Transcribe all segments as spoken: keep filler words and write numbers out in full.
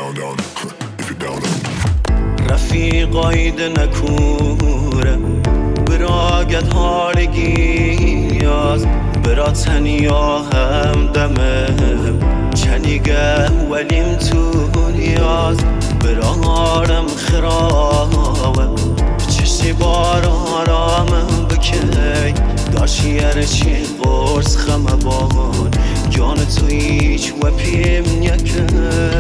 down, down, if you down, down. رفیقاید نکوره براگت هارگی یاز برا تنیا هم دمه چنیگه ولیم تو نیاز برا هارم خراوه چشی بار آرامم بکی داشی یرشی قرص خمه بان جان تو ایچ و پیم نیکه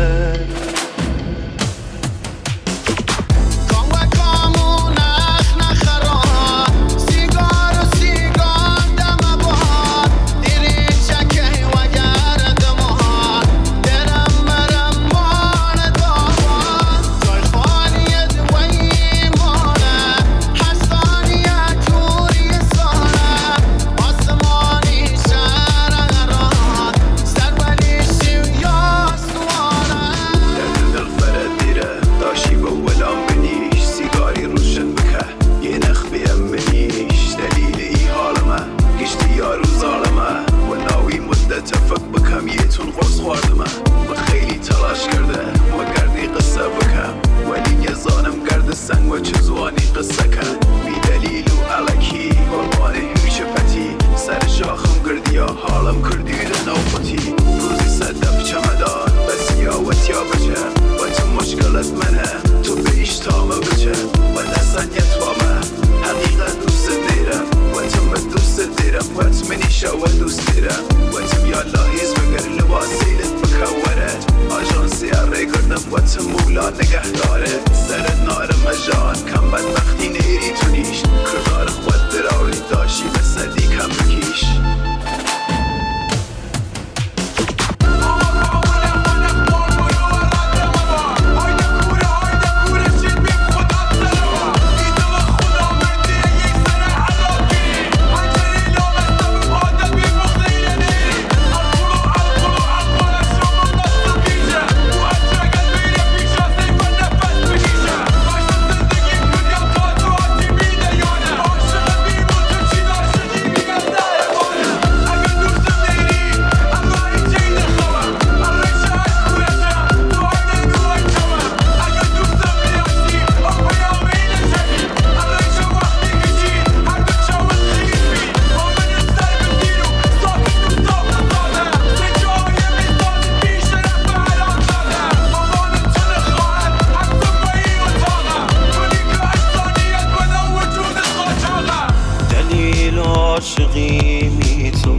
عاشقی تو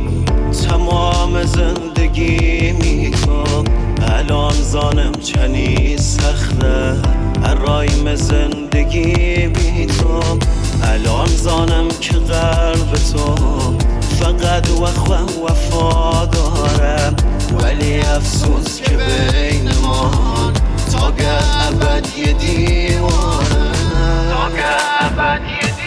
تمام زندگی می تو الان زانم چنی سخته ارایم زندگی بی تو الان زانم که قلب تو فقط وخوه وفا داره ولی افسوس که بین ما تا که ابد یه دیوانه تا که ابد یه دیوانه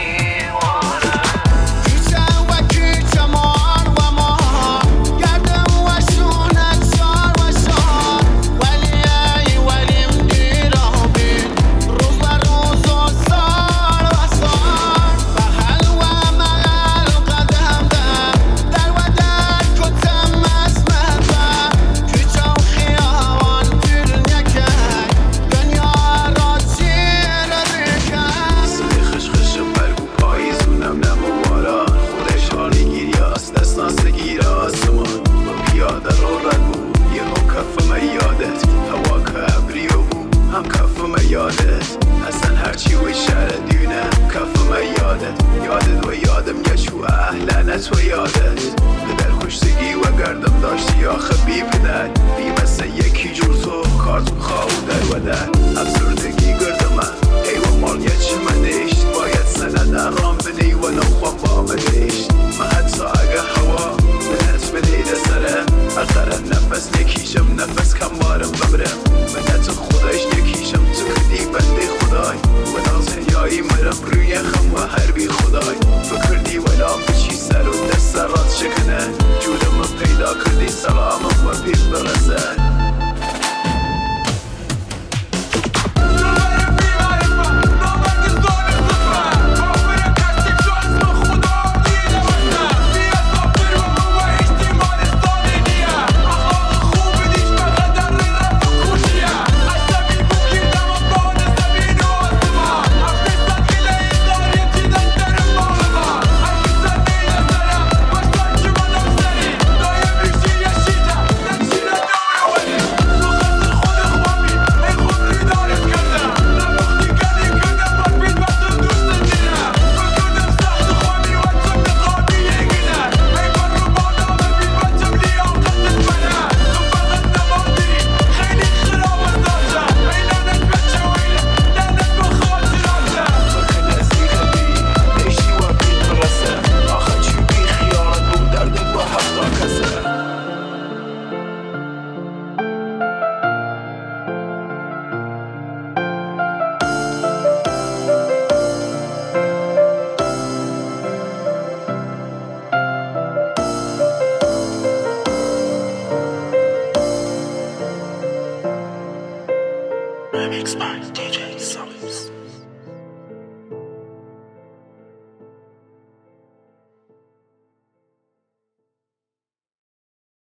اصلا هرچی و شهر دیونه کفم یادت یادت و یادم یشو اهلنت و یادت پدر خوشتگی و گردم داشتی آخه بی پدر بی مثل یکی جور تو کارتون خواهو در و در افسردگی گردم من ای و مال یه چه منیشت باید سند ارام بدی و نوخوام با بدیشت من حتی اگه هوا منت بدیده سره اخرم نفس نکیشم نفس کم بارم ببرم منت خودش نکیشم تو کدی بنده خدای و نازنیایی مرم روی خم و هر بی خدای فکردی ولا بچی سر و دست رات شکنه جودم پیدا کردی سلامم و پیر برسه Spice D J.